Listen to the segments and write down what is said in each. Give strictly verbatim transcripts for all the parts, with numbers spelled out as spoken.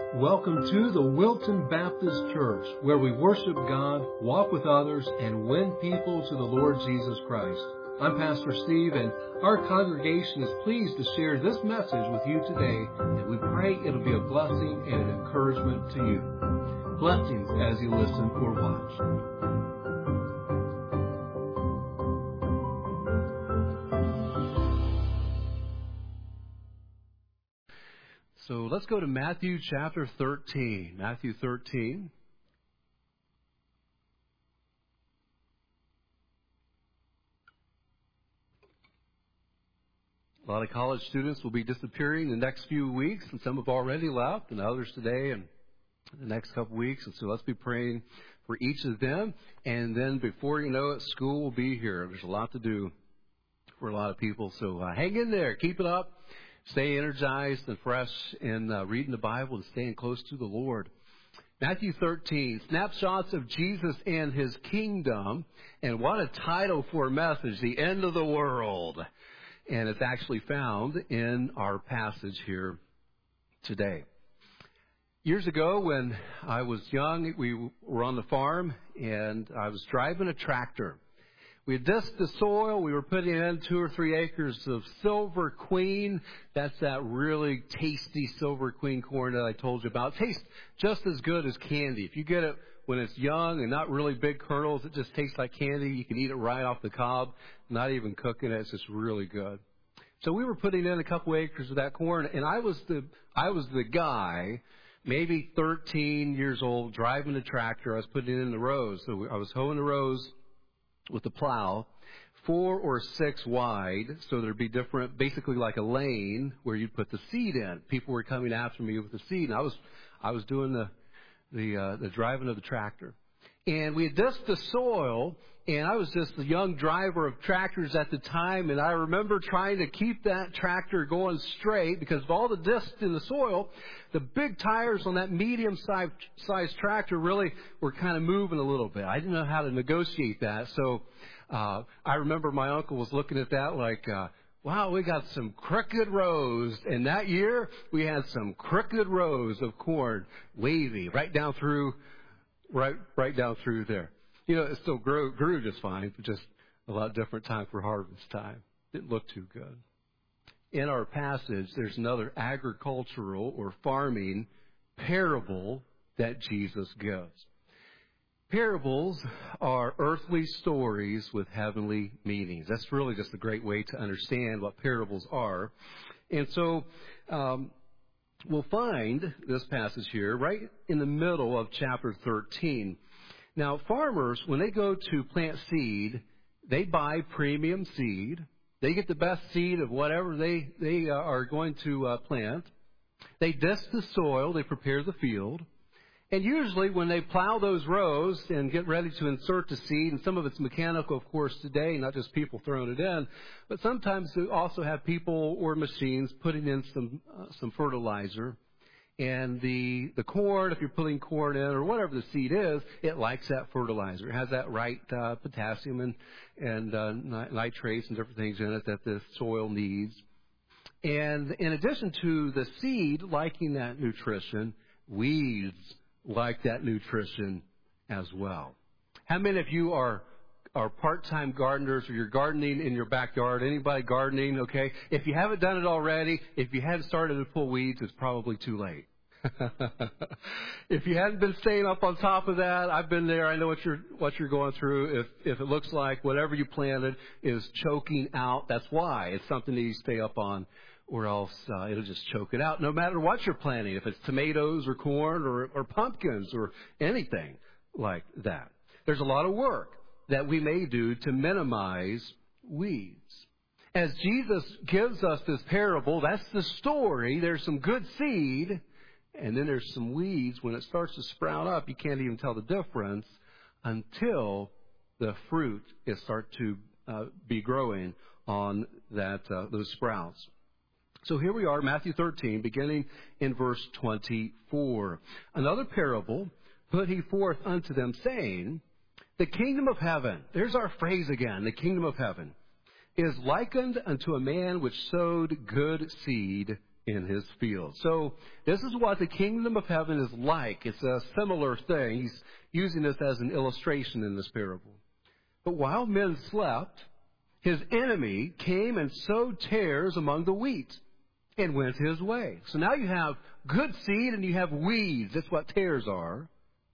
Welcome to the Wilton Baptist Church, where we worship God, walk with others, and win people to the Lord Jesus Christ. I'm Pastor Steve, and our congregation is pleased to share this message with you today, and we pray it'll be a blessing and an encouragement to you. Blessings as you listen or watch. So let's go to Matthew chapter thirteen. Matthew thirteen. A lot of college students will be disappearing the next few weeks, and some have already left, and others today and the next couple weeks. And so let's be praying for each of them. And then before you know it, school will be here. There's a lot to do for a lot of people. So uh, hang in there. Keep it up. Stay energized and fresh in uh, reading the Bible and staying close to the Lord. Matthew thirteen, snapshots of Jesus and His kingdom. And what a title for a message, the end of the world. And it's actually found in our passage here today. Years ago when I was young, we were on the farm and I was driving a tractor. We had dissed the soil. We were putting in two or three acres of Silver Queen. That's that really tasty Silver Queen corn that I told you about. It tastes just as good as candy. If you get it when it's young and not really big kernels, it just tastes like candy. You can eat it right off the cob, not even cooking it. It's just really good. So we were putting in a couple acres of that corn, and I was the I was the guy, maybe thirteen years old, driving the tractor. I was putting it in the rows. So I was hoeing the rows with the plow, four or six wide, so there'd be different, basically like a lane where you'd put the seed in. People were coming after me with the seed, and I was, I was doing the, the, uh, the driving of the tractor. And we had dissed the soil, and I was just a young driver of tractors at the time, and I remember trying to keep that tractor going straight because of all the disc in the soil. The big tires on that medium-sized size tractor really were kind of moving a little bit. I didn't know how to negotiate that, so uh, I remember my uncle was looking at that like, uh, wow, we got some crooked rows. And that year, we had some crooked rows of corn, wavy, right down through, right, right down through there. You know, it still grew, grew just fine, but just a lot different time for harvest time. Didn't look too good. In our passage, there's another agricultural or farming parable that Jesus gives. Parables are earthly stories with heavenly meanings. That's really just a great way to understand what parables are. And so um, we'll find this passage here right in the middle of chapter thirteen. Now, farmers, when they go to plant seed, they buy premium seed. They get the best seed of whatever they, they uh, are going to uh, plant. They disc the soil. They prepare the field. And usually when they plow those rows and get ready to insert the seed, and some of it's mechanical, of course, today, not just people throwing it in, but sometimes they also have people or machines putting in some uh, some fertilizer. And the, the corn, if you're putting corn in or whatever the seed is, it likes that fertilizer. It has that right uh, potassium and, and uh, nitrates and different things in it that the soil needs. And in addition to the seed liking that nutrition, weeds like that nutrition as well. How many of you are are part-time gardeners, or you're gardening in your backyard? Anybody gardening? Okay. If you haven't done it already, if you haven't started to pull weeds, it's probably too late. If you hadn't been staying up on top of that, I've been there. I know what you're what you're going through. If if it looks like whatever you planted is choking out, that's why. It's something that you stay up on, or else uh, it'll just choke it out. No matter what you're planting, if it's tomatoes or corn or, or pumpkins or anything like that, there's a lot of work that we may do to minimize weeds. As Jesus gives us this parable, that's the story. There's some good seed, and then there's some weeds. When it starts to sprout up, you can't even tell the difference until the fruit is start to uh, be growing on that uh, those sprouts. So here we are, Matthew thirteen, beginning in verse twenty-four. Another parable put he forth unto them, saying, the kingdom of heaven, there's our phrase again, the kingdom of heaven, is likened unto a man which sowed good seed in his field. So this is what the kingdom of heaven is like. It's a similar thing. He's using this as an illustration in this parable. But while men slept, his enemy came and sowed tares among the wheat and went his way. So now you have good seed and you have weeds. That's what tares are.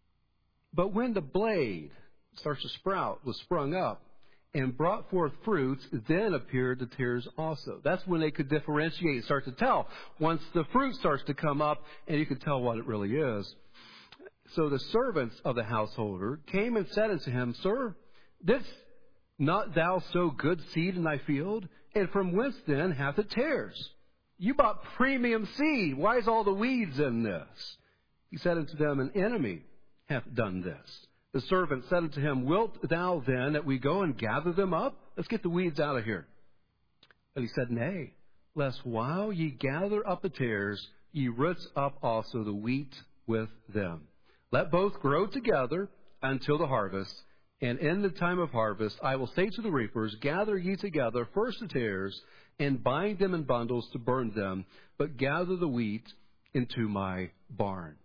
But when the blade starts to sprout, was sprung up, and brought forth fruits, then appeared the tares also. That's when they could differentiate, start to tell. Once the fruit starts to come up, and you can tell what it really is. So the servants of the householder came and said unto him, Sir, didst not thou sow good seed in thy field? And from whence then hath it tares? You bought premium seed. Why is all the weeds in this? He said unto them, An enemy hath done this. The servant said unto him, Wilt thou then that we go and gather them up? Let's get the weeds out of here. But he said, Nay, lest while ye gather up the tares, ye root up also the wheat with them. Let both grow together until the harvest. And in the time of harvest I will say to the reapers, Gather ye together first the tares, and bind them in bundles to burn them, but gather the wheat into my barn.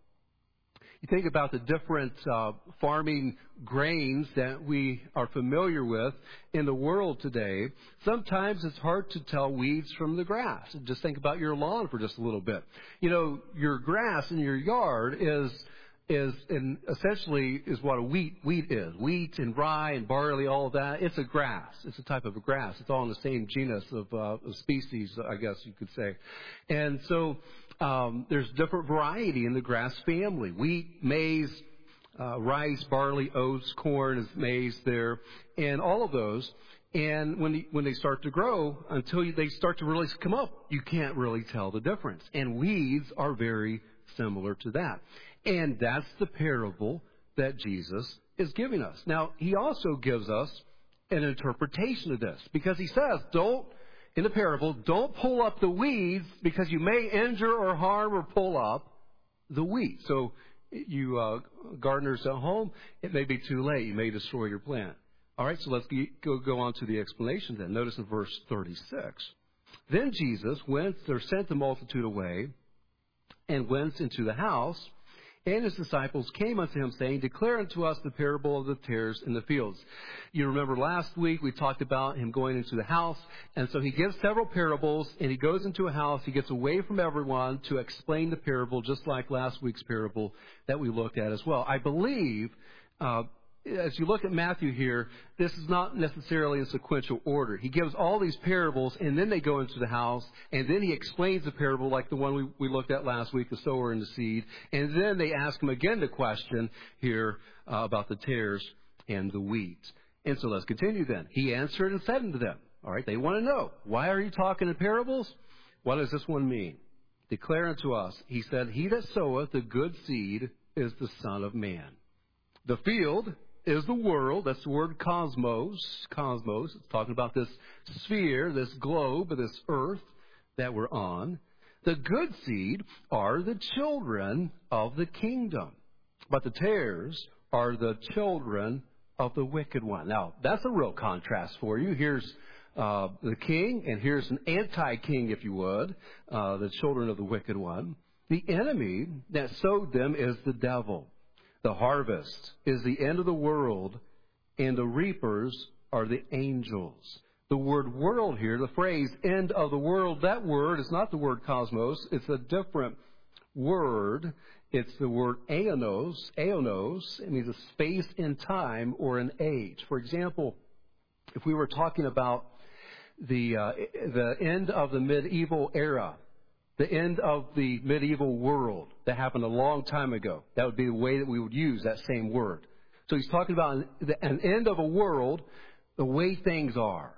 You think about the different uh, farming grains that we are familiar with in the world today. Sometimes it's hard to tell weeds from the grass. Just think about your lawn for just a little bit. You know, your grass in your yard is is in, essentially is what a wheat wheat is. Wheat and rye and barley, all of that. It's a grass. It's a type of a grass. It's all in the same genus of, uh, of species, I guess you could say. And so um, there's different variety in the grass family. Wheat, maize, uh, rice, barley, oats, corn is maize there, and all of those. And when when they start to grow, until they start to really come up, you can't really tell the difference. And weeds are very similar to that. And that's the parable that Jesus is giving us. Now, he also gives us an interpretation of this, because he says, don't, in the parable, don't pull up the weeds, because you may injure or harm or pull up the wheat. So you uh, gardeners at home, it may be too late. You may destroy your plant. All right, so let's go, go on to the explanation then. Notice in verse thirty-six. Then Jesus went, or sent the multitude away, and went into the house. And his disciples came unto him, saying, Declare unto us the parable of the tares in the fields. You remember last week we talked about him going into the house. And so he gives several parables, and he goes into a house. He gets away from everyone to explain the parable, just like last week's parable that we looked at as well. I believe, uh, as you look at Matthew here, this is not necessarily in sequential order. He gives all these parables, and then they go into the house, and then he explains the parable like the one we, we looked at last week, the sower and the seed. And then they ask him again the question here uh, about the tares and the wheat. And so let's continue then. He answered and said unto them, all right, they want to know, why are you talking in parables? What does this one mean? Declare unto us. He said, He that soweth the good seed is the Son of Man. The field is the world. That's the word cosmos. Cosmos. It's talking about this sphere, this globe, this earth that we're on. The good seed are the children of the kingdom. But the tares are the children of the wicked one. Now, that's a real contrast for you. Here's uh, the king, and here's an anti-king, if you would, uh, the children of the wicked one. The enemy that sowed them is the devil. The harvest is the end of the world, and the reapers are the angels. The word world here, the phrase end of the world, that word is not the word cosmos. It's a different word. It's the word aeonos. Aeonos, it means a space in time or an age. For example, if we were talking about the uh, the end of the medieval era, the end of the medieval world that happened a long time ago, that would be the way that we would use that same word. So he's talking about an end of a world, the way things are,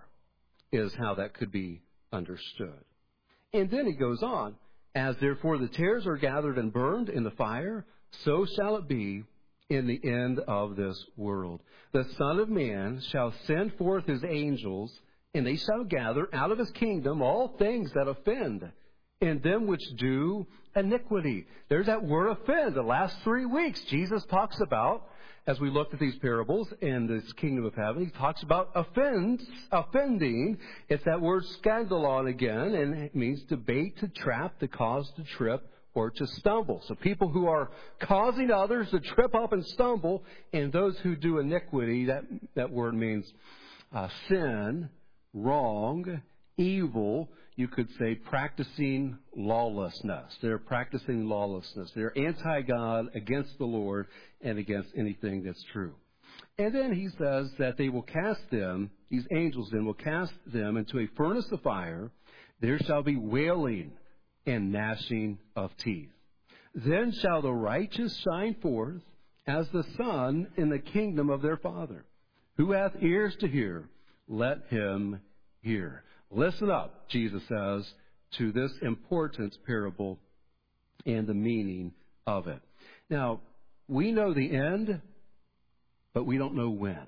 is how that could be understood. And then he goes on, As therefore the tares are gathered and burned in the fire, so shall it be in the end of this world. The Son of Man shall send forth his angels, and they shall gather out of his kingdom all things that offend, in them which do iniquity. There's that word offend. The last three weeks, Jesus talks about, as we looked at these parables in this kingdom of heaven, he talks about offense, offending. It's that word scandalon again, and it means to bait, to trap, to cause to trip, or to stumble. So people who are causing others to trip up and stumble, and those who do iniquity, that, that word means uh, sin, wrong, evil. You could say practicing lawlessness. They're practicing lawlessness. They're anti-God, against the Lord, and against anything that's true. And then he says that they will cast them, these angels then will cast them into a furnace of fire. There shall be wailing and gnashing of teeth. Then shall the righteous shine forth as the sun in the kingdom of their Father. Who hath ears to hear, let him hear. Listen up, Jesus says, to this important parable and the meaning of it. Now, we know the end, but we don't know when.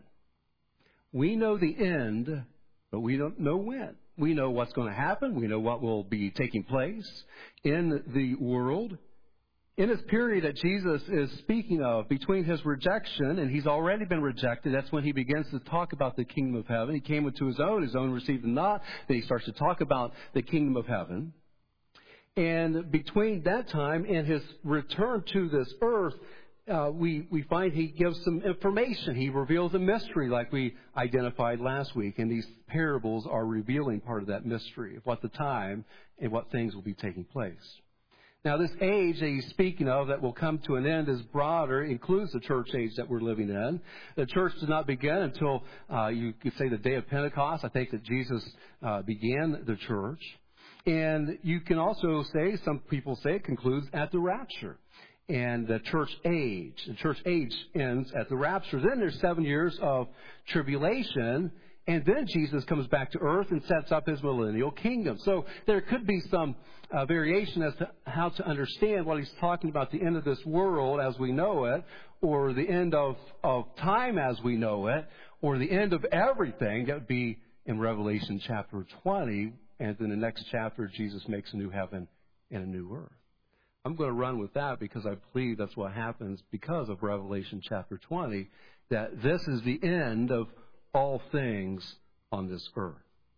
We know the end, but we don't know when. We know what's going to happen. We know what will be taking place in the world. In this period that Jesus is speaking of, between his rejection, and he's already been rejected, that's when he begins to talk about the kingdom of heaven. He came into his own, his own received him not. Then he starts to talk about the kingdom of heaven. And between that time and his return to this earth, uh, we, we find he gives some information. He reveals a mystery like we identified last week. And these parables are revealing part of that mystery of what the time and what things will be taking place. Now, this age that he's speaking of that will come to an end is broader, includes the church age that we're living in. The church did not begin until, uh, you could say, the day of Pentecost. I think that Jesus uh, began the church. And you can also say, some people say it concludes at the rapture. And the church age. The church age ends at the rapture. Then there's seven years of tribulation. And then Jesus comes back to earth and sets up his millennial kingdom. So there could be some uh, variation as to how to understand what he's talking about, the end of this world as we know it, or the end of, of time as we know it, or the end of everything. That would be in Revelation chapter twenty. And in the next chapter, Jesus makes a new heaven and a new earth. I'm going to run with that because I believe that's what happens because of Revelation chapter twenty, that this is the end of all things on this earth.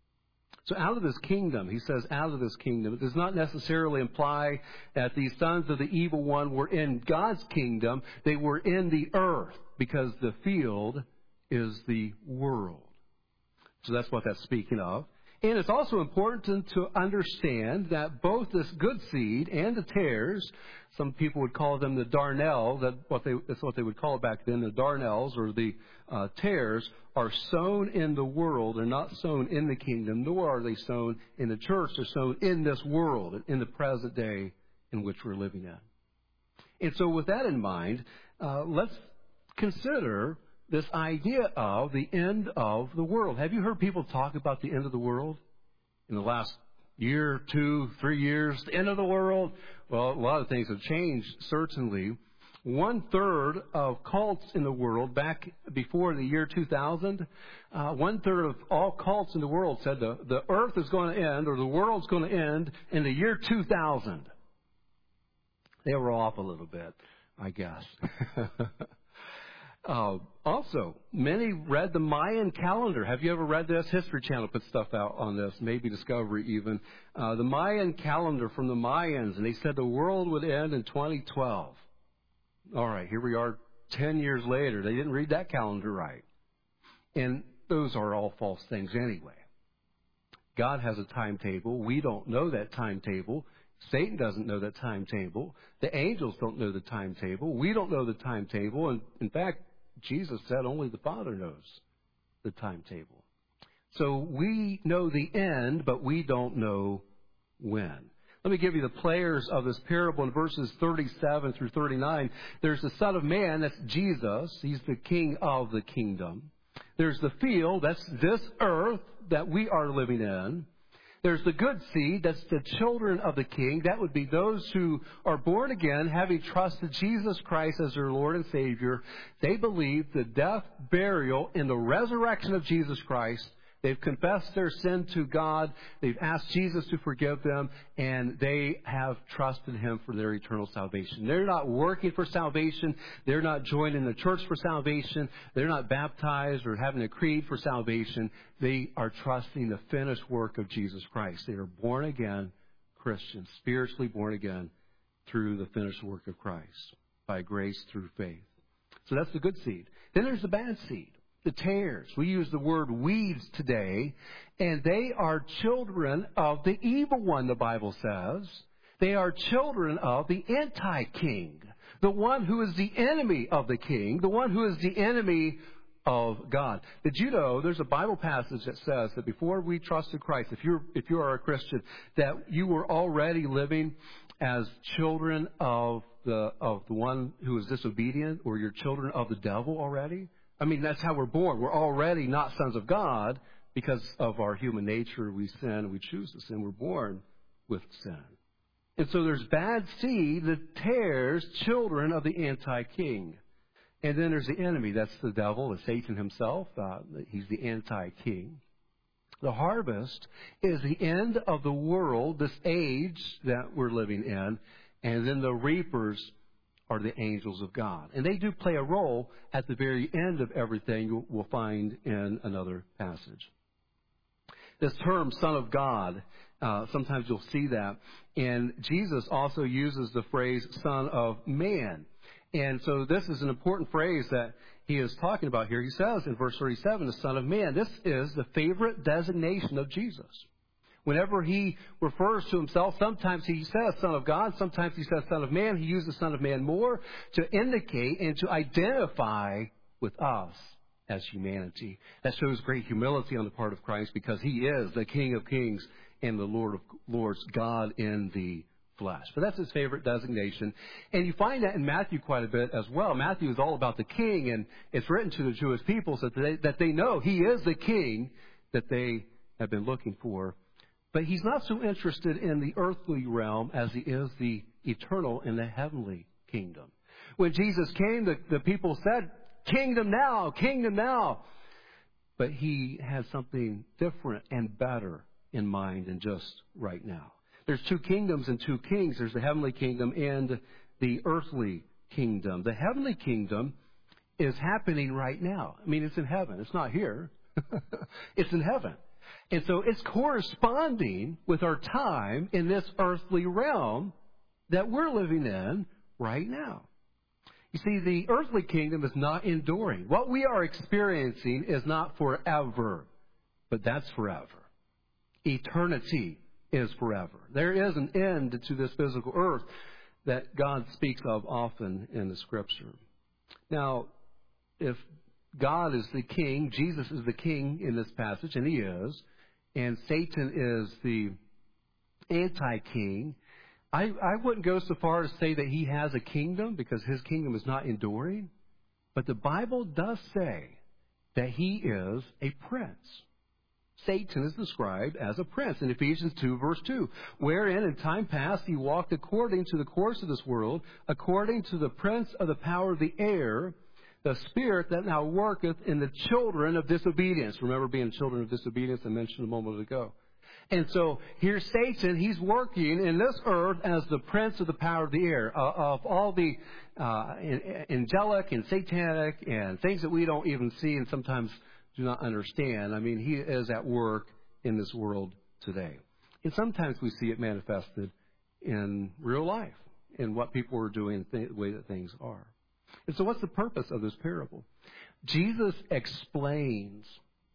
So out of this kingdom, he says out of this kingdom, it does not necessarily imply that these sons of the evil one were in God's kingdom. They were in the earth because the field is the world. So that's what that's speaking of. And it's also important to, to understand that both this good seed and the tares, some people would call them the darnel, that what they, that's what they would call it back then, the darnels or the uh, tares, are sown in the world. They're not sown in the kingdom, nor are they sown in the church. They're sown in this world, in the present day in which we're living in. And so with that in mind, uh, let's consider this idea of the end of the world. Have you heard people talk about the end of the world in the last year, two, three years? The end of the world? Well, a lot of things have changed, certainly. One third of cults in the world back before the year two thousand, uh, one third of all cults in the world said the, the earth is going to end or the world's going to end in the year two thousand. They were off a little bit, I guess. Uh, also, many read the Mayan calendar. Have you ever read this? History Channel put stuff out on this, maybe Discovery even. Uh, the Mayan calendar from the Mayans, and they said the world would end in twenty twelve. All right, here we are ten years later. They didn't read that calendar right. And those are all false things anyway. God has a timetable. We don't know that timetable. Satan doesn't know that timetable. The angels don't know the timetable. We don't know the timetable. And in fact, Jesus said only the Father knows the timetable. So we know the end, but we don't know when. Let me give you the players of this parable in verses thirty-seven through thirty-nine. There's the Son of Man, that's Jesus. He's the King of the kingdom. There's the field, that's this earth that we are living in. There's the good seed, that's the children of the King. That would be those who are born again, having trusted Jesus Christ as their Lord and Savior. They believe the death, burial, and the resurrection of Jesus Christ. They've confessed their sin to God. They've asked Jesus to forgive them, and they have trusted Him for their eternal salvation. They're not working for salvation. They're not joining the church for salvation. They're not baptized or having a creed for salvation. They are trusting the finished work of Jesus Christ. They are born again Christians, spiritually born again through the finished work of Christ, by grace through faith. So that's the good seed. Then there's the bad seed. The tares. We use the word weeds today, and they are children of the evil one, the Bible says. They are children of the anti-king, the one who is the enemy of the king, the one who is the enemy of God. Did you know there's a Bible passage that says that before we trusted Christ, if you're if you are a Christian, that you were already living as children of the of the one who is disobedient, or you're children of the devil already? I mean, that's how we're born. We're already not sons of God because of our human nature. We sin and we choose to sin. We're born with sin. And so there's bad seed that tares children of the anti-king. And then there's the enemy. That's the devil, the Satan himself. Uh, he's the anti-king. The harvest is the end of the world, this age that we're living in. And then the reapers are the angels of God. And they do play a role at the very end of everything we'll find in another passage. This term, Son of God, uh, sometimes you'll see that. And Jesus also uses the phrase Son of Man. And so this is an important phrase that he is talking about here. He says in verse thirty-seven, the Son of Man. This is the favorite designation of Jesus. Whenever he refers to himself, sometimes he says Son of God, sometimes he says Son of Man. He uses Son of Man more to indicate and to identify with us as humanity. That shows great humility on the part of Christ, because he is the King of Kings and the Lord of Lords, God in the flesh. But that's his favorite designation. And you find that in Matthew quite a bit as well. Matthew is all about the king, and it's written to the Jewish people so that they, that they know he is the king that they have been looking for. But he's not so interested in the earthly realm as he is the eternal in the heavenly kingdom. When Jesus came, the, the people said, kingdom now, kingdom now. But he has something different and better in mind than just right now. There's two kingdoms and two kings. There's the heavenly kingdom and the earthly kingdom. The heavenly kingdom is happening right now. I mean, it's in heaven. It's not here. It's in heaven. And so it's corresponding with our time in this earthly realm that we're living in right now. You see, the earthly kingdom is not enduring. What we are experiencing is not forever, but that's forever. Eternity is forever. There is an end to this physical earth that God speaks of often in the Scripture. Now, if God is the king, Jesus is the king in this passage, and he is, and Satan is the anti-king, I, I wouldn't go so far as to say that he has a kingdom, because his kingdom is not enduring. But the Bible does say that he is a prince. Satan is described as a prince in Ephesians two, verse two, wherein in time past he walked according to the course of this world, according to the prince of the power of the air, the spirit that now worketh in the children of disobedience. Remember being children of disobedience I mentioned a moment ago. And so here's Satan. He's working in this earth as the prince of the power of the air, uh, of all the uh, angelic and satanic and things that we don't even see and sometimes do not understand. I mean, he is at work in this world today. And sometimes we see it manifested in real life, in what people are doing, the way that things are. And so what's the purpose of this parable? Jesus explains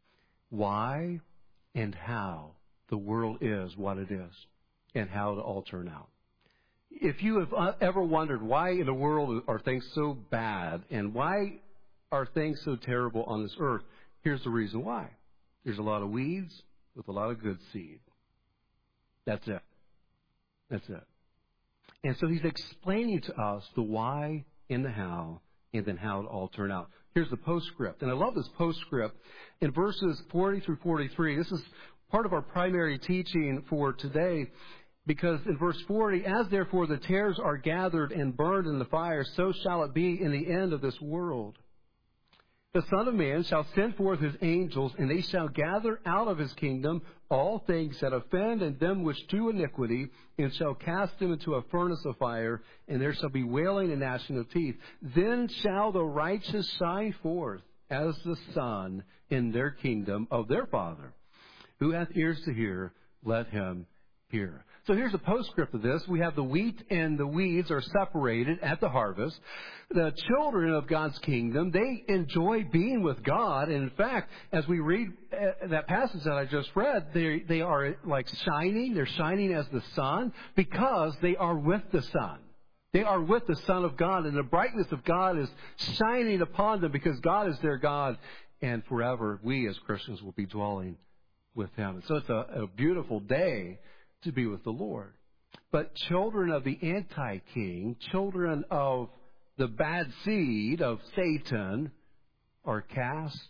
why and how the world is what it is and how it'll all turn out. If you have ever wondered why in the world are things so bad and why are things so terrible on this earth, here's the reason why. There's a lot of weeds with a lot of good seed. That's it. That's it. And so he's explaining to us the why and the how, and then how it all turned out. Here's the postscript. And I love this postscript. In verses forty through forty-three, this is part of our primary teaching for today, because in verse forty, as therefore the tares are gathered and burned in the fire, so shall it be in the end of this world. The Son of Man shall send forth his angels, and they shall gather out of his kingdom all things that offend and them which do iniquity, and shall cast them into a furnace of fire, and there shall be wailing and gnashing of teeth. Then shall the righteous shine forth as the sun in their kingdom of their Father. Who hath ears to hear, let him hear. So here's a postscript of this. We have the wheat and the weeds are separated at the harvest. The children of God's kingdom, they enjoy being with God. And in fact, as we read that passage that I just read, they, they are like shining. They're shining as the sun because they are with the sun. They are with the Son of God, and the brightness of God is shining upon them because God is their God. And forever, we as Christians will be dwelling with Him. And so it's a, a beautiful day to be with the Lord. But children of the anti-king, children of the bad seed of Satan, are cast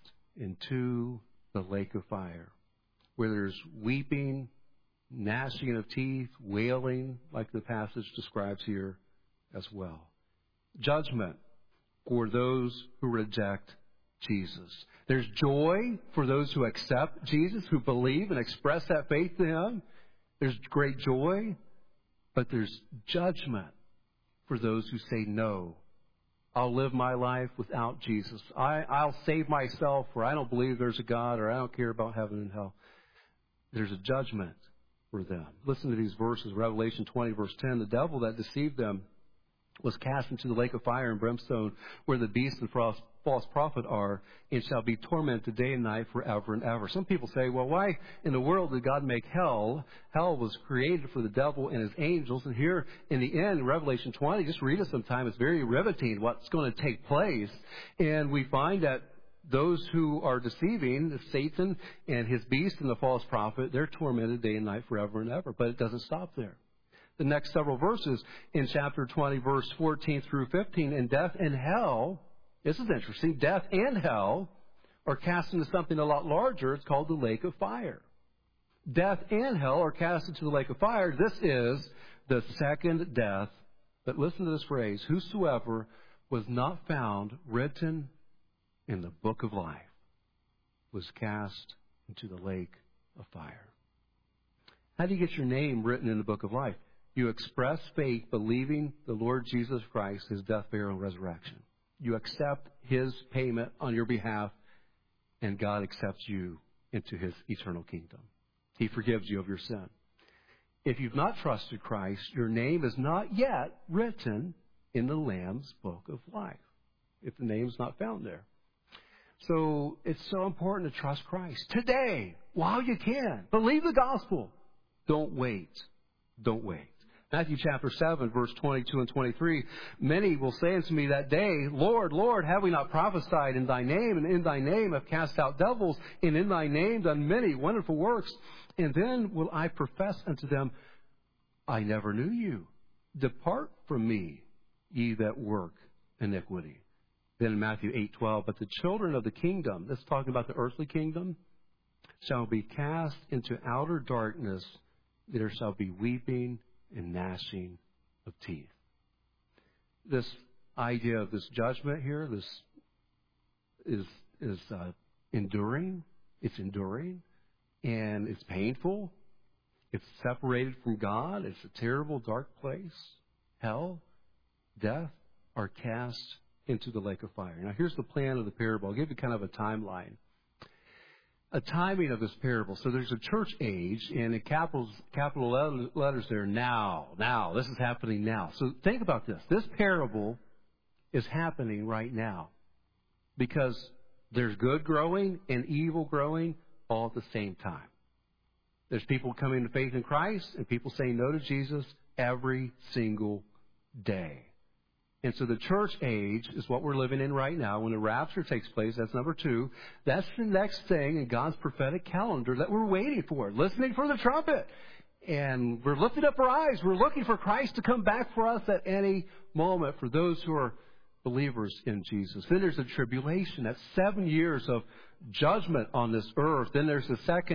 into the lake of fire, where there's weeping, gnashing of teeth, wailing, like the passage describes here as well. Judgment for those who reject Jesus. There's joy for those who accept Jesus, who believe and express that faith to Him. There's great joy, but there's judgment for those who say, no, I'll live my life without Jesus. I, I'll save myself, or I don't believe there's a God, or I don't care about heaven and hell. There's a judgment for them. Listen to these verses. Revelation twenty, verse ten. The devil that deceived them was cast into the lake of fire and brimstone, where the beast and false prophet are, and shall be tormented day and night forever and ever. Some people say, well, why in the world did God make hell? Hell was created for the devil and his angels. And here in the end, Revelation twenty, just read it sometime. It's very riveting what's going to take place. And we find that those who are deceiving, Satan and his beast and the false prophet, they're tormented day and night forever and ever. But it doesn't stop there. The next several verses in chapter twenty, verse fourteen through fifteen, and death and hell, this is interesting, death and hell are cast into something a lot larger. It's called the lake of fire. Death and hell are cast into the lake of fire. This is the second death. But listen to this phrase, whosoever was not found written in the book of life was cast into the lake of fire. How do you get your name written in the book of life? You express faith, believing the Lord Jesus Christ, His death, burial, and resurrection. You accept His payment on your behalf, and God accepts you into His eternal kingdom. He forgives you of your sin. If you've not trusted Christ, your name is not yet written in the Lamb's book of life, if the name's not found there. So it's so important to trust Christ today, while you can. Believe the gospel. Don't wait. Don't wait. Matthew chapter seven, verse twenty-two and twenty-three. Many will say unto me that day, Lord, Lord, have we not prophesied in thy name, and in thy name have cast out devils, and in thy name done many wonderful works? And then will I profess unto them, I never knew you. Depart from me, ye that work iniquity. Then in Matthew eight twelve, but the children of the kingdom, that's talking about the earthly kingdom, shall be cast into outer darkness. There shall be weeping and gnashing of teeth. This idea of this judgment here, this is is uh, enduring. It's enduring, and it's painful. It's separated from God. It's a terrible, dark place. Hell, death are cast into the lake of fire. Now, here's the plan of the parable. I'll give you kind of a timeline. A timing of this parable. So there's a church age, and in capital, capital letters there, now, now. This is happening now. So think about this. This parable is happening right now because there's good growing and evil growing all at the same time. There's people coming to faith in Christ and people saying no to Jesus every single day. And so the church age is what we're living in right now. When the rapture takes place, that's number two. That's the next thing in God's prophetic calendar that we're waiting for, listening for the trumpet. And we're lifting up our eyes. We're looking for Christ to come back for us at any moment for those who are believers in Jesus. Then there's the tribulation. That's seven years of judgment on this earth. Then there's the second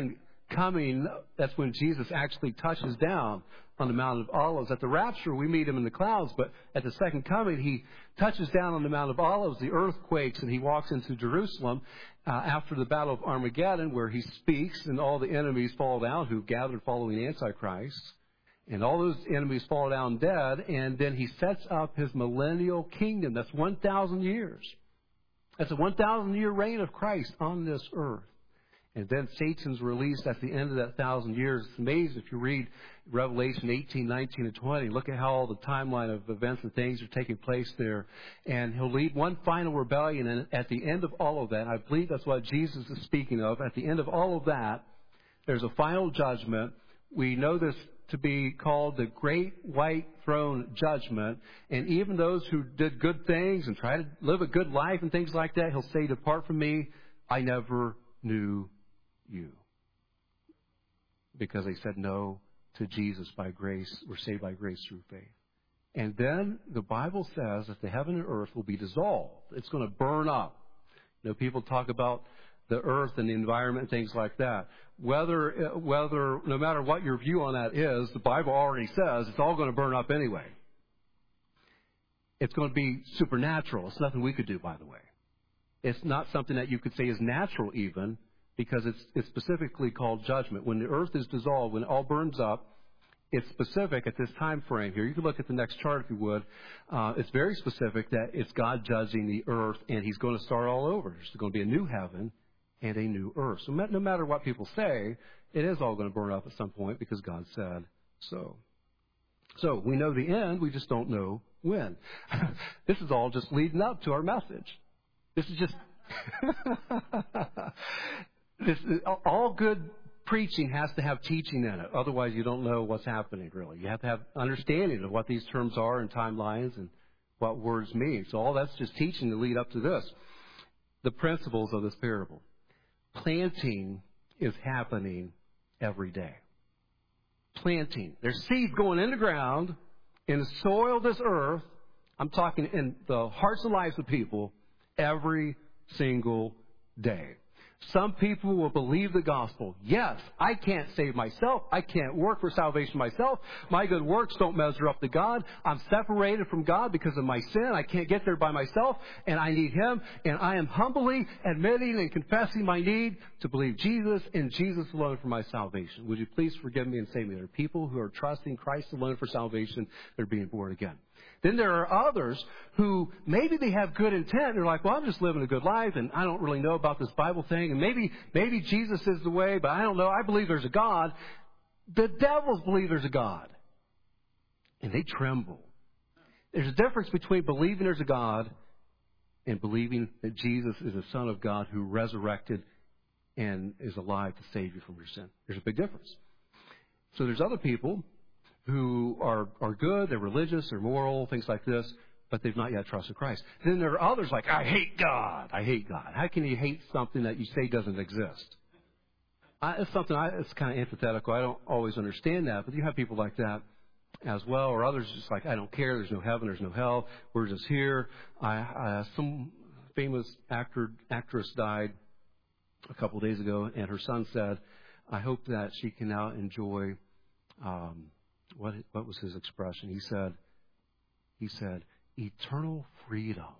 coming, that's when Jesus actually touches down on the Mount of Olives. At the rapture, we meet him in the clouds, but at the second coming, he touches down on the Mount of Olives, the earth quakes, and he walks into Jerusalem uh, after the Battle of Armageddon, where he speaks, and all the enemies fall down who gathered following the Antichrist. And all those enemies fall down dead, and then he sets up his millennial kingdom. That's one thousand years. That's a one thousand year reign of Christ on this earth. And then Satan's released at the end of that thousand years. It's amazing if you read Revelation eighteen, nineteen, and twenty. Look at how all the timeline of events and things are taking place there. And he'll lead one final rebellion. And at the end of all of that, I believe that's what Jesus is speaking of. At the end of all of that, there's a final judgment. We know this to be called the Great White Throne Judgment. And even those who did good things and try to live a good life and things like that, he'll say, "Depart from me, I never knew you." Because they said no to Jesus by grace. We're saved by grace through faith. And then the Bible says that the heaven and earth will be dissolved. It's going to burn up. You know, people talk about the earth and the environment and things like that. Whether, whether, no matter what your view on that is, the Bible already says it's all going to burn up anyway. It's going to be supernatural. It's nothing we could do, by the way. It's not something that you could say is natural even, because it's, it's specifically called judgment. When the earth is dissolved, when it all burns up, it's specific at this time frame here. You can look at the next chart if you would. Uh, it's very specific that it's God judging the earth, and he's going to start all over. There's going to be a new heaven and a new earth. So no matter what people say, it is all going to burn up at some point because God said so. So we know the end, we just don't know when. This is all just leading up to our message. This is just... this is, all good preaching has to have teaching in it. Otherwise, you don't know what's happening, really. You have to have understanding of what these terms are and timelines and what words mean. So all that's just teaching to lead up to this. The principles of this parable. Planting is happening every day. Planting. There's seeds going in the ground, in the soil of this earth. I'm talking in the hearts and lives of people every single day. Some people will believe the gospel. Yes, I can't save myself. I can't work for salvation myself. My good works don't measure up to God. I'm separated from God because of my sin. I can't get there by myself, and I need Him. And I am humbly admitting and confessing my need to believe Jesus and Jesus alone for my salvation. Would you please forgive me and save me? There are people who are trusting Christ alone for salvation. They're being born again. Then there are others who maybe they have good intent. They're like, well, I'm just living a good life, and I don't really know about this Bible thing. And maybe maybe Jesus is the way, but I don't know. I believe there's a God. The devils believe there's a God. And they tremble. There's a difference between believing there's a God and believing that Jesus is the Son of God who resurrected and is alive to save you from your sin. There's a big difference. So there's other people who are, are good, they're religious, they're moral, things like this, but they've not yet trusted Christ. Then there are others like, I hate God. I hate God. How can you hate something that you say doesn't exist? I, it's something, I, it's kind of antithetical. I don't always understand that, but you have people like that as well, or others just like, I don't care, there's no heaven, there's no hell, we're just here. I, I some famous actor actress died a couple of days ago, and her son said, I hope that she can now enjoy... Um, What what was his expression? He said, he said, eternal freedom.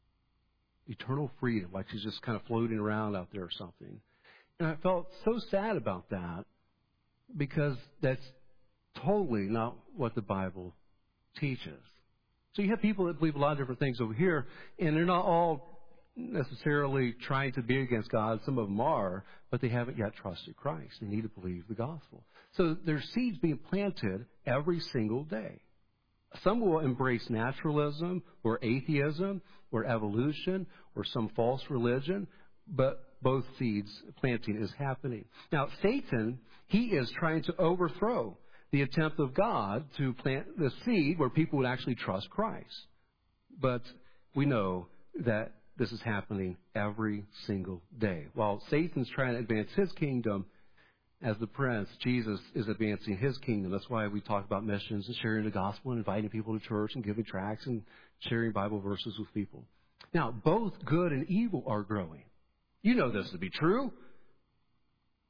Eternal freedom, like she's just kind of floating around out there or something. And I felt so sad about that because that's totally not what the Bible teaches. So you have people that believe a lot of different things over here, and they're not all necessarily trying to be against God. Some of them are, but they haven't yet trusted Christ. They need to believe the gospel. So there's seeds being planted every single day. Some will embrace naturalism or atheism or evolution or some false religion, but both seeds planting is happening. Now, Satan, he is trying to overthrow the attempt of God to plant the seed where people would actually trust Christ. But we know that this is happening every single day. While Satan's trying to advance his kingdom as the prince, Jesus is advancing his kingdom. That's why we talk about missions and sharing the gospel and inviting people to church and giving tracts and sharing Bible verses with people. Now, both good and evil are growing. You know this to be true.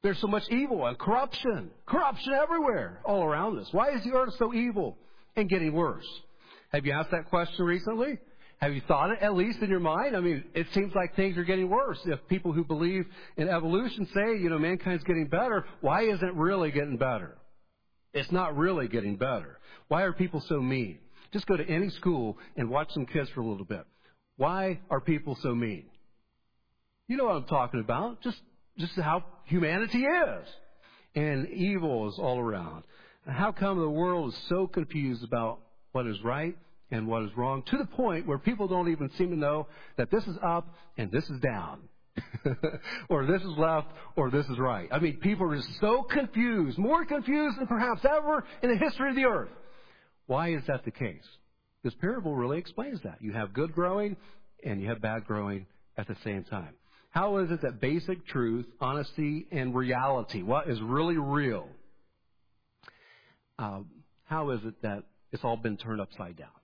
There's so much evil and corruption. Corruption everywhere, all around us. Why is the earth so evil and getting worse? Have you asked that question recently? Have you thought it, at least in your mind? I mean, it seems like things are getting worse. If people who believe in evolution say, you know, mankind's getting better, why isn't it really getting better? It's not really getting better. Why are people so mean? Just go to any school and watch some kids for a little bit. Why are people so mean? You know what I'm talking about. Just, just how humanity is. And evil is all around. How come the world is so confused about what is right and what is wrong, to the point where people don't even seem to know that this is up and this is down, or this is left or this is right. I mean, people are just so confused, more confused than perhaps ever in the history of the earth. Why is that the case? This parable really explains that. You have good growing and you have bad growing at the same time. How is it that basic truth, honesty, and reality, what is really real, uh, how is it that it's all been turned upside down?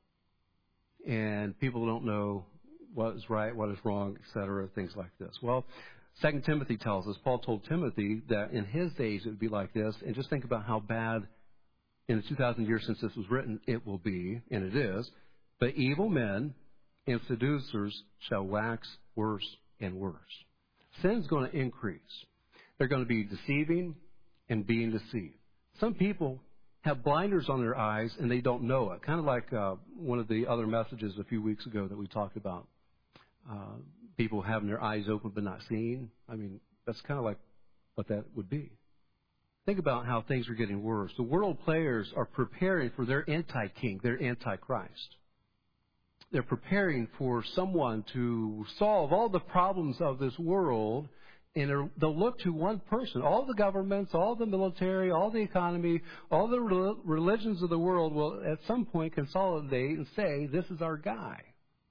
And people don't know what is right, what is wrong, et cetera, things like this. Well, Second Timothy tells us, Paul told Timothy that in his days it would be like this. And just think about how bad in the two thousand years since this was written it will be, and it is. But evil men and seducers shall wax worse and worse. Sin's going to increase. They're going to be deceiving and being deceived. Some people have blinders on their eyes and they don't know it. Kind of like uh, one of the other messages a few weeks ago that we talked about. Uh, people having their eyes open but not seeing. I mean, that's kind of like what that would be. Think about how things are getting worse. The world players are preparing for their anti-king, their anti-Christ. They're preparing for someone to solve all the problems of this world, and they'll look to one person. All the governments, all the military, all the economy, all the religions of the world will at some point consolidate and say, this is our guy.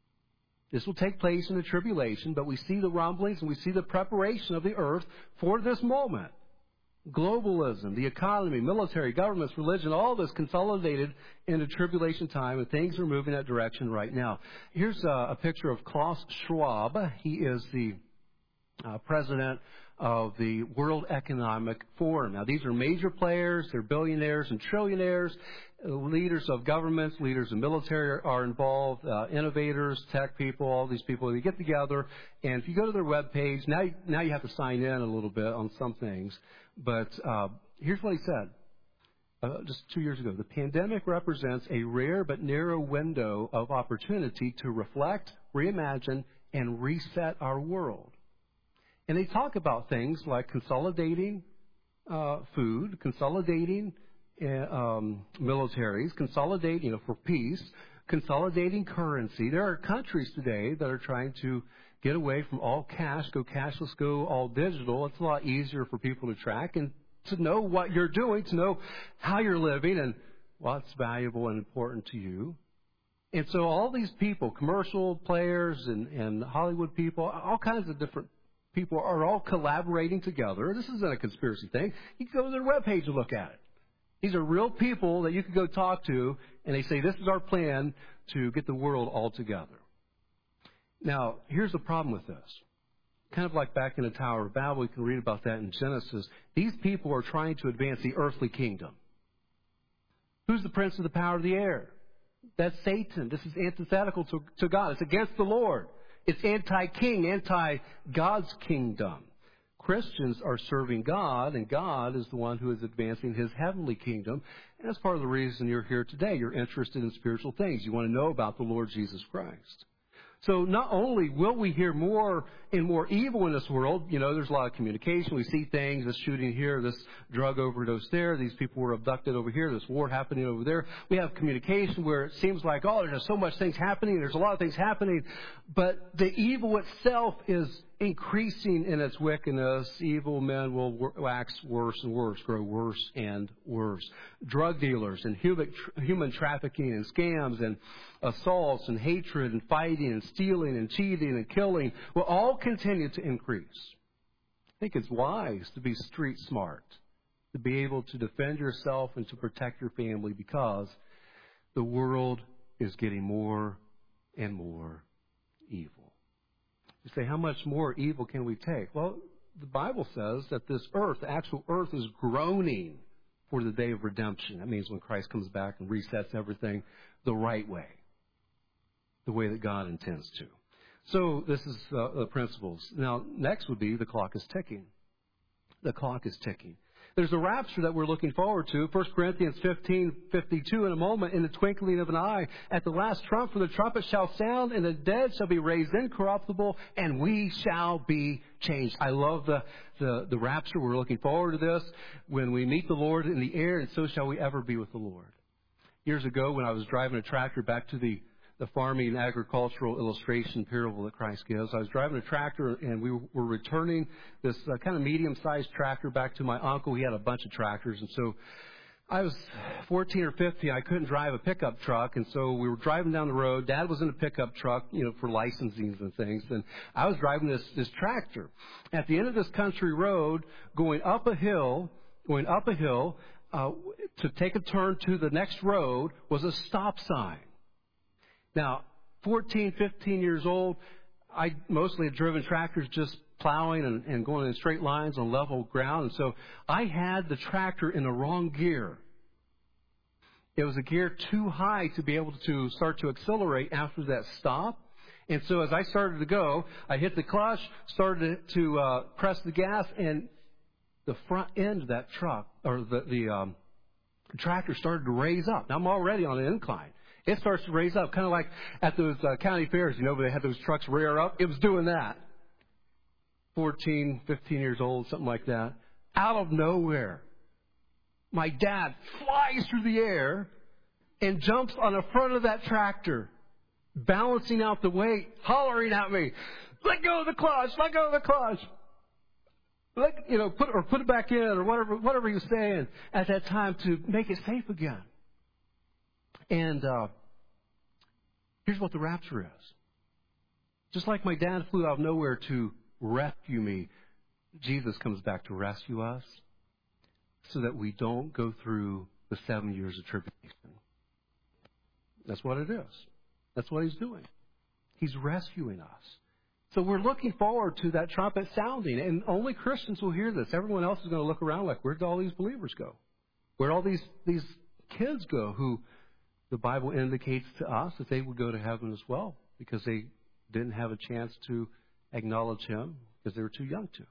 This will take place in the tribulation, but we see the rumblings and we see the preparation of the earth for this moment. Globalism, the economy, military, governments, religion, all this consolidated in the tribulation time, and things are moving that direction right now. Here's a, a picture of Klaus Schwab. He is the uh, president of the World Economic Forum. Now, these are major players. They're billionaires and trillionaires. Uh, leaders of governments, leaders of military are, are involved, uh, innovators, tech people, all these people. They get together, and if you go to their webpage, now, now you have to sign in a little bit on some things. But uh, here's what he said uh, just two years ago. The pandemic represents a rare but narrow window of opportunity to reflect, reimagine, and reset our world. And they talk about things like consolidating uh, food, consolidating uh, um, militaries, consolidating, you know, for peace, consolidating currency. There are countries today that are trying to get away from all cash, go cashless, go all digital. It's a lot easier for people to track and to know what you're doing, to know how you're living and what's valuable and important to you. And so all these people, commercial players and, and Hollywood people, all kinds of different people are all collaborating together. This isn't a conspiracy thing. You can go to their webpage and look at it. These are real people that you can go talk to, and they say, this is our plan to get the world all together. Now, here's the problem with this. Kind of like back in the Tower of Babel, we can read about that in Genesis. These people are trying to advance the earthly kingdom. Who's the prince of the power of the air? That's Satan. This is antithetical to, to God. It's against the Lord. It's anti-king, anti-God's kingdom. Christians are serving God, and God is the one who is advancing His heavenly kingdom. And that's part of the reason you're here today. You're interested in spiritual things. You want to know about the Lord Jesus Christ. So not only will we hear more and more evil in this world, you know, there's a lot of communication. We see things, this shooting here, this drug overdose there, these people were abducted over here, this war happening over there. We have communication where it seems like, oh, there's just so much things happening, there's a lot of things happening, but the evil itself is increasing in its wickedness. Evil men will wax worse and worse, grow worse and worse. Drug dealers and human, human trafficking and scams and assaults and hatred and fighting and stealing and cheating and killing will all continue to increase. I think it's wise to be street smart, to be able to defend yourself and to protect your family, because the world is getting more and more evil. You say, how much more evil can we take? Well, the Bible says that this earth, the actual earth, is groaning for the day of redemption. That means when Christ comes back and resets everything the right way, the way that God intends to. So this is uh, the principles. Now, next would be the clock is ticking. The clock is ticking. There's a rapture that we're looking forward to. First Corinthians fifteen fifty-two, in a moment, in the twinkling of an eye, at the last trump, for the trumpet shall sound, and the dead shall be raised incorruptible, and we shall be changed. I love the, the, the rapture. We're looking forward to this. When we meet the Lord in the air, and so shall we ever be with the Lord. Years ago, when I was driving a tractor back to the the farming and agricultural illustration parable that Christ gives. I was driving a tractor, and we were returning this uh, kind of medium-sized tractor back to my uncle. He had a bunch of tractors, and so I was fourteen or fifteen. I couldn't drive a pickup truck, and so we were driving down the road. Dad was in a pickup truck, you know, for licensing and things, and I was driving this, this tractor. At the end of this country road, going up a hill, going up a hill, uh, to take a turn to the next road was a stop sign. Now, fourteen, fifteen years old, I mostly had driven tractors just plowing and, and going in straight lines on level ground. And so I had the tractor in the wrong gear. It was a gear too high to be able to start to accelerate after that stop. And so as I started to go, I hit the clutch, started to uh, press the gas, and the front end of that truck, or the, the um, tractor started to raise up. Now, I'm already on an incline. It starts to raise up, kind of like at those uh, county fairs, you know, where they had those trucks rear up. It was doing that. fourteen, fifteen years old, something like that. Out of nowhere, my dad flies through the air and jumps on the front of that tractor, balancing out the weight, hollering at me, "Let go of the clutch! Let go of the clutch! Let, you know, put or put it back in," or whatever, whatever he was saying at that time to make it safe again. And uh, here's what the rapture is. Just like my dad flew out of nowhere to rescue me, Jesus comes back to rescue us so that we don't go through the seven years of tribulation. That's what it is. That's what he's doing. He's rescuing us. So we're looking forward to that trumpet sounding, and only Christians will hear this. Everyone else is going to look around like, where'd all these believers go? Where'd all these, these kids go who the Bible indicates to us that they would go to heaven as well because they didn't have a chance to acknowledge him because they were too young to.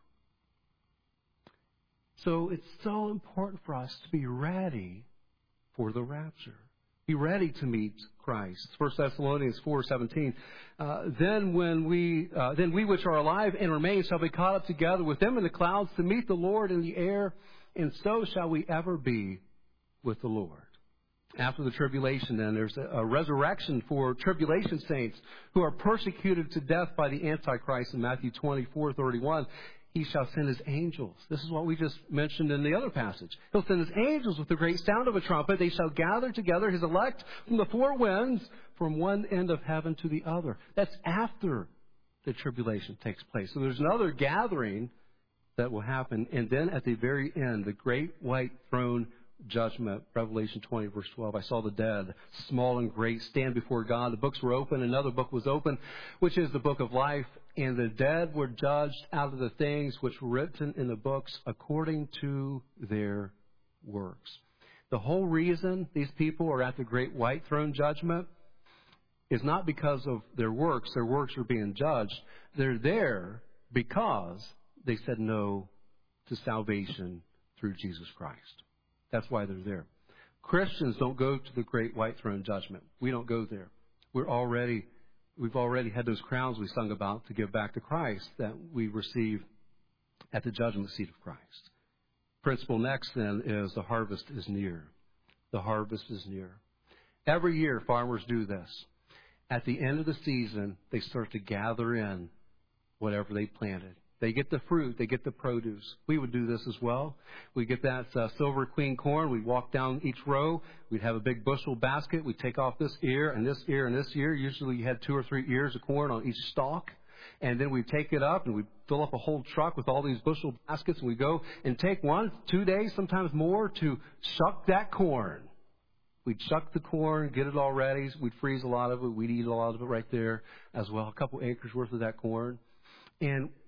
So it's so important for us to be ready for the rapture. Be ready to meet Christ. First Thessalonians four seventeen. Uh, then when we, uh, then we which are alive and remain shall be caught up together with them in the clouds to meet the Lord in the air, and so shall we ever be with the Lord. After the tribulation, then, there's a, a resurrection for tribulation saints who are persecuted to death by the Antichrist in Matthew twenty-four thirty-one. He shall send his angels. This is what we just mentioned in the other passage. He'll send his angels with the great sound of a trumpet. They shall gather together his elect from the four winds, from one end of heaven to the other. That's after the tribulation takes place. So there's another gathering that will happen. And then at the very end, the great white throne judgment, Revelation twenty, verse twelve. I saw the dead, small and great, stand before God. The books were open. Another book was open, which is the book of life. And the dead were judged out of the things which were written in the books according to their works. The whole reason these people are at the great white throne judgment is not because of their works. Their works are being judged. They're there because they said no to salvation through Jesus Christ. That's why they're there. Christians don't go to the great white throne judgment. We don't go there. We're already, we've already had those crowns we sung about to give back to Christ that we receive at the judgment seat of Christ. Principle next then is the harvest is near. The harvest is near. Every year farmers do this. At the end of the season, they start to gather in whatever they planted. They get the fruit. They get the produce. We would do this as well. We get that uh, Silver Queen corn. We'd walk down each row. We'd have a big bushel basket. We'd take off this ear and this ear and this ear. Usually you had two or three ears of corn on each stalk. And then we'd take it up and we'd fill up a whole truck with all these bushel baskets. And we'd go and take one, two days, sometimes more, to shuck that corn. We'd shuck the corn, get it all ready. We'd freeze a lot of it. We'd eat a lot of it right there as well, a couple acres worth of that corn. And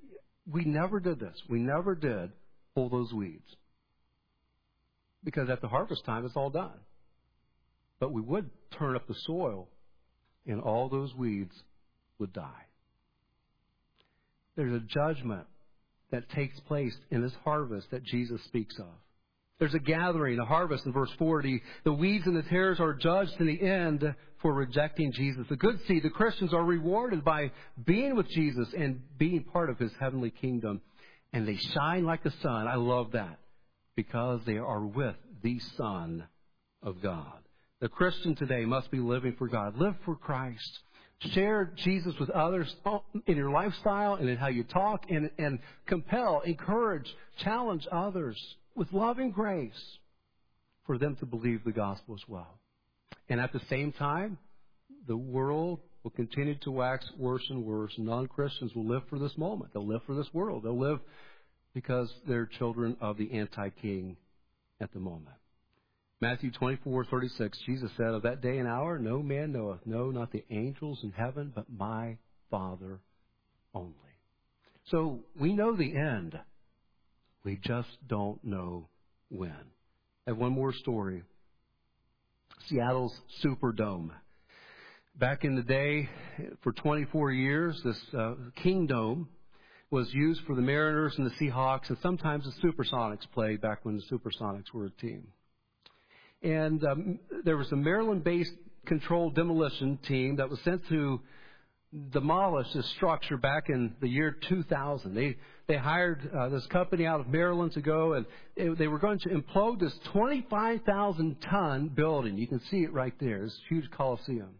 we never did this. We never did pull those weeds. Because at the harvest time, it's all done. But we would turn up the soil, and all those weeds would die. There's a judgment that takes place in this harvest that Jesus speaks of. There's a gathering, a harvest in verse forty. The weeds and the tares are judged in the end for rejecting Jesus. The good seed, the Christians, are rewarded by being with Jesus and being part of His heavenly kingdom. And they shine like the sun. I love that. Because they are with the Son of God. The Christian today must be living for God. Live for Christ. Share Jesus with others in your lifestyle and in how you talk, and, and compel, encourage, challenge others with loving grace for them to believe the gospel as well. And at the same time, the world will continue to wax worse and worse. Non-Christians will live for this moment. They'll live for this world. They'll live because they're children of the anti-king at the moment. Matthew twenty-four thirty-six, Jesus said, of that day and hour no man knoweth, no, not the angels in heaven, but my Father only. So we know the end. We just don't know when. I have one more story. Seattle's Superdome. Back in the day, for twenty-four years, this uh, Kingdome was used for the Mariners and the Seahawks, and sometimes the Supersonics played back when the Supersonics were a team. And um, there was a Maryland-based controlled demolition team that was sent to demolish this structure back in the year two thousand. They they hired uh, this company out of Maryland to go, and it, they were going to implode this twenty-five thousand ton building. You can see it right there, this huge Coliseum.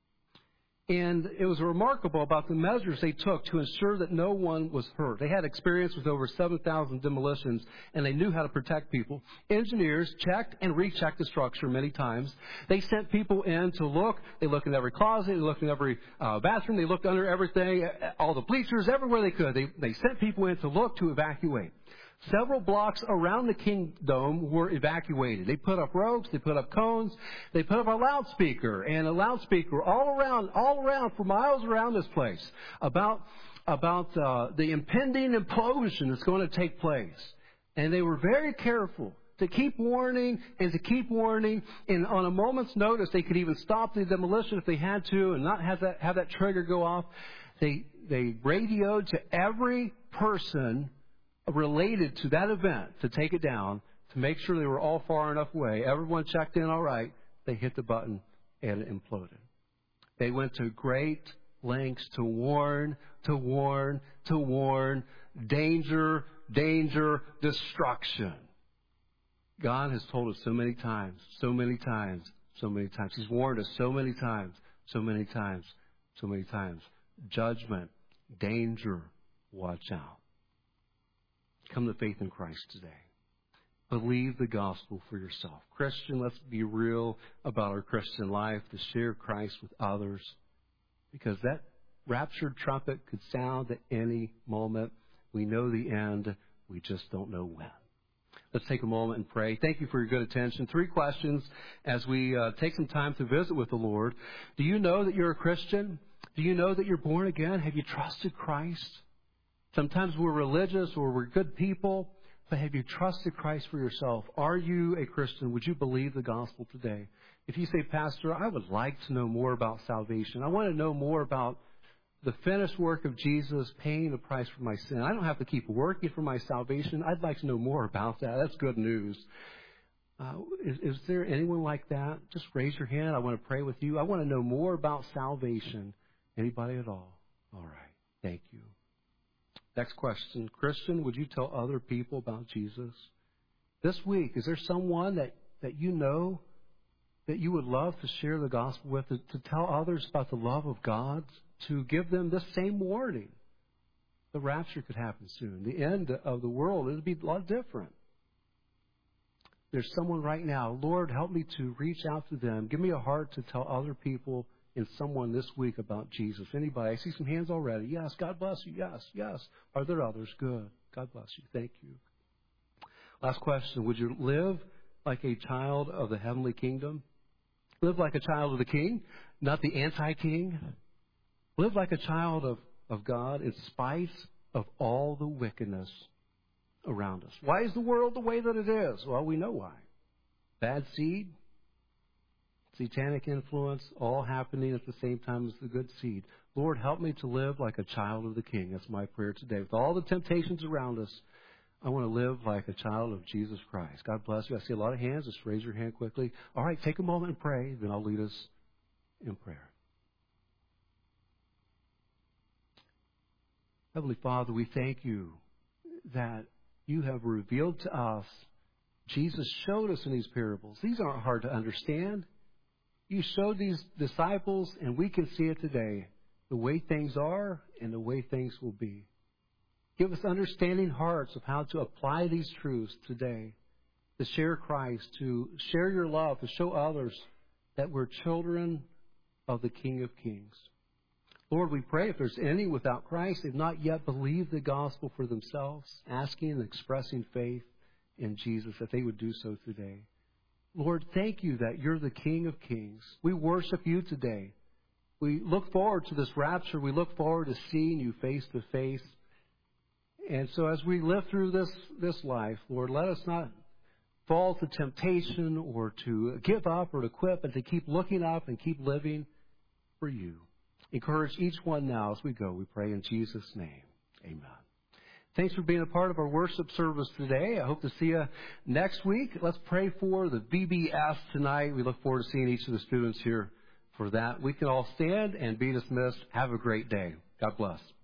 And it was remarkable about the measures they took to ensure that no one was hurt. They had experience with over seven thousand demolitions, and they knew how to protect people. Engineers checked and rechecked the structure many times. They sent people in to look. They looked in every closet. They looked in every uh, bathroom. They looked under everything, all the bleachers, everywhere they could. They, they sent people in to look, to evacuate. Several blocks around the Kingdome were evacuated. They put up ropes, they put up cones, they put up a loudspeaker and a loudspeaker all around, all around for miles around this place about about uh, the impending implosion that's going to take place. And they were very careful to keep warning and to keep warning. And on a moment's notice, they could even stop the demolition if they had to, and not have that have that trigger go off. They they radioed to every person related to that event to take it down, to make sure they were all far enough away. Everyone checked in all right. They hit the button and it imploded. They went to great lengths to warn, to warn, to warn. Danger, danger, destruction. God has told us so many times, so many times, so many times. He's warned us so many times, so many times, so many times. Judgment, danger, watch out. Come to faith in Christ today. Believe the gospel for yourself. Christian, let's be real about our Christian life, to share Christ with others, because that raptured trumpet could sound at any moment. We know the end. We just don't know when. Let's take a moment and pray. Thank you for your good attention. Three questions as we uh, take some time to visit with the Lord. Do you know that you're a Christian? Do you know that you're born again? Have you trusted Christ? Sometimes we're religious or we're good people, but have you trusted Christ for yourself? Are you a Christian? Would you believe the gospel today? If you say, Pastor, I would like to know more about salvation. I want to know more about the finished work of Jesus paying the price for my sin. I don't have to keep working for my salvation. I'd like to know more about that. That's good news. Uh, is, is there anyone like that? Just raise your hand. I want to pray with you. I want to know more about salvation. Anybody at all? All right. Thank you. Next question. Christian, would you tell other people about Jesus? This week, is there someone that, that you know that you would love to share the gospel with, to, to tell others about the love of God, to give them this same warning? The rapture could happen soon. The end of the world, it would be a lot different. There's someone right now. Lord, help me to reach out to them. Give me a heart to tell other people and someone this week about Jesus. Anybody? I see some hands already. Yes. God bless you. Yes. Yes. Are there others? Good. God bless you. Thank you. Last question. Would you live like a child of the heavenly kingdom? Live like a child of the king, not the anti-king. Live like a child of, of God in spite of all the wickedness around us. Why is the world the way that it is? Well, we know why. Bad seed, satanic influence, all happening at the same time as the good seed. Lord, help me to live like a child of the King. That's my prayer today. With all the temptations around us, I want to live like a child of Jesus Christ. God bless you. I see a lot of hands. Just raise your hand quickly. All right, take a moment and pray. Then I'll lead us in prayer. Heavenly Father, we thank you that you have revealed to us. Jesus showed us in these parables. These aren't hard to understand. You showed these disciples, and we can see it today, the way things are and the way things will be. Give us understanding hearts of how to apply these truths today, to share Christ, to share your love, to show others that we're children of the King of Kings. Lord, we pray if there's any without Christ, they've not yet believed the gospel for themselves, asking and expressing faith in Jesus, that they would do so today. Lord, thank you that you're the King of Kings. We worship you today. We look forward to this rapture. We look forward to seeing you face to face. And so as we live through this, this life, Lord, let us not fall to temptation or to give up or to quit, but to keep looking up and keep living for you. Encourage each one now as we go. We pray in Jesus' name. Amen. Thanks for being a part of our worship service today. I hope to see you next week. Let's pray for the V B S tonight. We look forward to seeing each of the students here for that. We can all stand and be dismissed. Have a great day. God bless.